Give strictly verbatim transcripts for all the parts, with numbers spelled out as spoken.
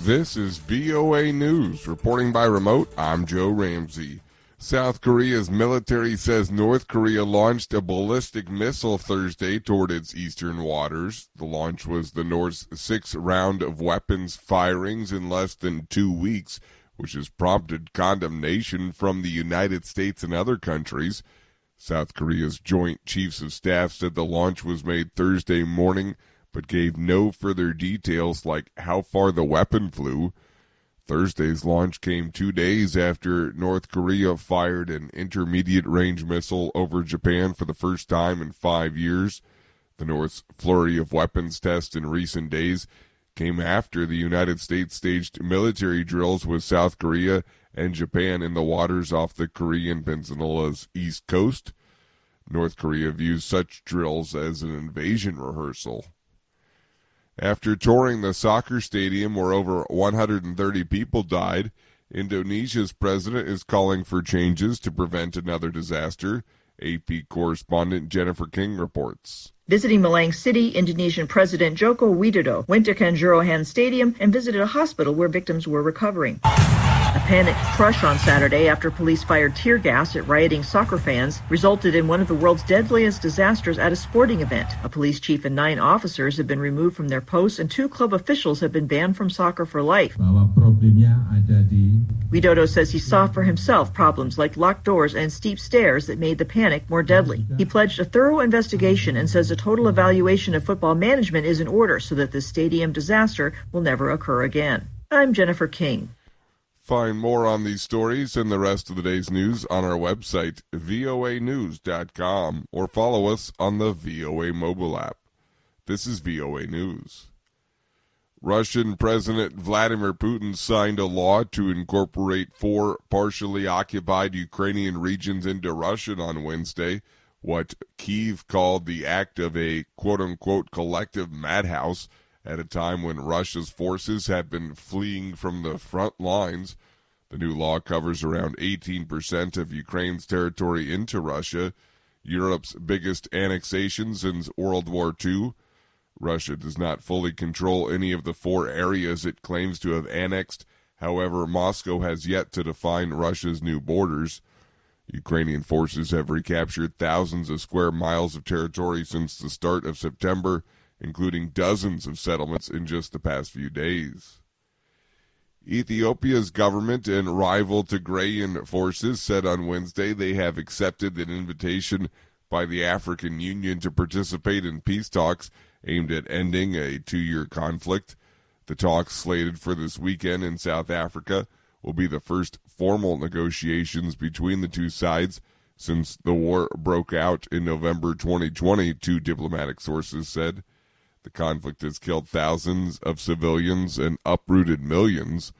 This is V O A News. Reporting by remote, I'm Joe Ramsey. South Korea's military says North Korea launched a ballistic missile Thursday toward its eastern waters. The launch was the North's sixth round of weapons firings in less than two weeks, which has prompted condemnation from the United States and other countries. South Korea's Joint Chiefs of Staff said the launch was made Thursday morning, but gave no further details like how far the weapon flew. Thursday's launch came two days after North Korea fired an intermediate-range missile over Japan for the first time in five years. The North's flurry of weapons tests in recent days came after the United States staged military drills with South Korea and Japan in the waters off the Korean Peninsula's east coast. North Korea views such drills as an invasion rehearsal. After touring the soccer stadium where over one hundred thirty people died, Indonesia's president is calling for changes to prevent another disaster. A P correspondent Jennifer King reports. Visiting Malang City, Indonesian President Joko Widodo went to Kanjuruhan Stadium and visited a hospital where victims were recovering. A panic crush on Saturday after police fired tear gas at rioting soccer fans resulted in one of the world's deadliest disasters at a sporting event. A police chief and nine officers have been removed from their posts, and two club officials have been banned from soccer for life. Widodo says he saw for himself problems like locked doors and steep stairs that made the panic more deadly. He pledged a thorough investigation and says a total evaluation of football management is in order so that this stadium disaster will never occur again. I'm Jennifer King. Find more on these stories and the rest of the day's news on our website, V O A news dot com, or follow us on the V O A mobile app. This is V O A News. Russian President Vladimir Putin signed a law to incorporate four partially occupied Ukrainian regions into Russia on Wednesday, what Kyiv called the act of a quote-unquote collective madhouse, at a time when Russia's forces have been fleeing from the front lines. The new law covers around eighteen percent of Ukraine's territory into Russia, Europe's biggest annexation since World War Two. Russia does not fully control any of the four areas it claims to have annexed. However, Moscow has yet to define Russia's new borders. Ukrainian forces have recaptured thousands of square miles of territory since the start of September, including dozens of settlements in just the past few days. Ethiopia's government and rival Tigrayan forces said on Wednesday they have accepted an invitation by the African Union to participate in peace talks aimed at ending a two-year conflict. The talks, slated for this weekend in South Africa, will be the first formal negotiations between the two sides since the war broke out in November twenty twenty, two diplomatic sources said. The conflict has killed thousands of civilians and uprooted millions.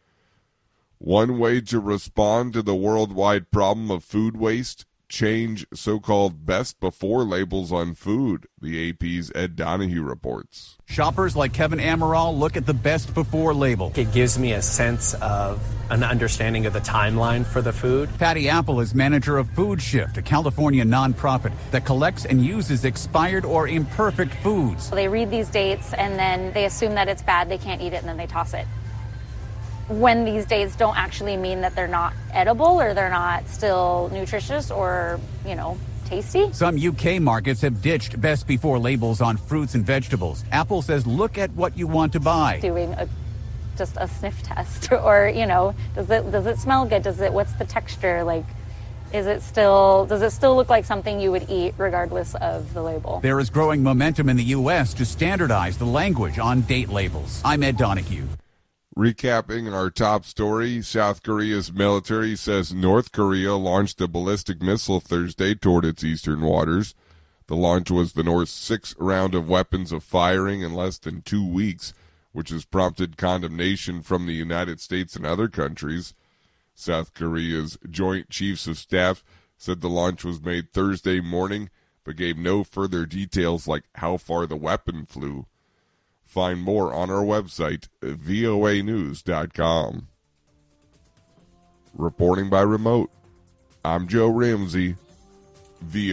One way to respond to the worldwide problem of food waste: change so-called best before labels on food, the A P's Ed Donahue reports. Shoppers like Kevin Amaral look at the best before label. It gives me a sense of an understanding of the timeline for the food. Patty Apple is manager of Food Shift, a California nonprofit that collects and uses expired or imperfect foods. They read these dates and then they assume that it's bad, they can't eat it, and then they toss it. When these dates don't actually mean that they're not edible or they're not still nutritious or, you know, tasty. Some U K markets have ditched best before labels on fruits and vegetables. Apple says look at what you want to buy. Doing a, just a sniff test, or, you know, does it does it smell good? Does it what's the texture like? Is it still does it still look like something you would eat regardless of the label? There is growing momentum in the U S to standardize the language on date labels. I'm Ed Donahue. Recapping our top story, South Korea's military says North Korea launched a ballistic missile Thursday toward its eastern waters. The launch was the North's sixth round of weapons of firing in less than two weeks, which has prompted condemnation from the United States and other countries. South Korea's Joint Chiefs of Staff said the launch was made Thursday morning, but gave no further details like how far the weapon flew. Find more on our website, V O A news dot com. Reporting by remote, I'm Joe Ramsey, V O A.